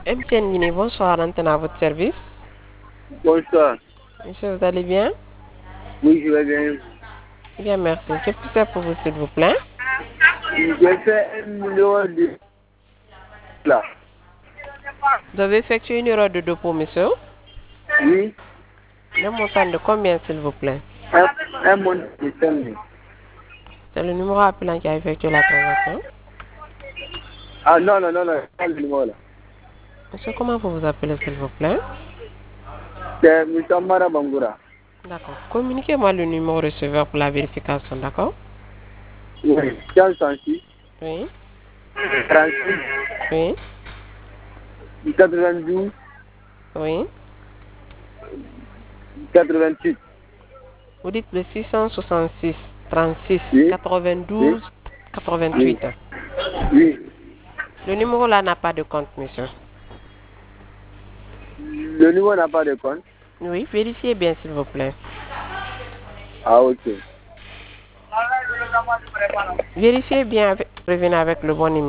MTN Guinée, bonsoir, Antenne à votre service. Bonsoir. Monsieur, vous allez bien? Oui, je vais bien. Bien, merci. Que puis-je faire pour vous, s'il vous plaît? J'ai fait 1 million de là. Vous avez effectué une erreur de dépôt, monsieur. Oui, Le montant de combien, s'il vous plaît? un montant de 5 000. C'est le numéro appelant qui a effectué la transaction. Ah non, non, non, non, pas le numéro là. Monsieur, comment vous vous appelez, s'il vous plaît? C'est M. Mara Bangoura. D'accord. Communiquez-moi le numéro receveur pour la vérification, d'accord? Oui, 166, Oui, 36, oui, 92, oui. 88. Vous dites le 666 36 Oui, oui, 92 oui, 88. oui. Le numéro là n'a pas de compte, monsieur. Le numéro n'a pas de compte. Oui, vérifiez bien, s'il vous plaît. Ah, ok. Vérifiez bien, revenez avec le bon numéro.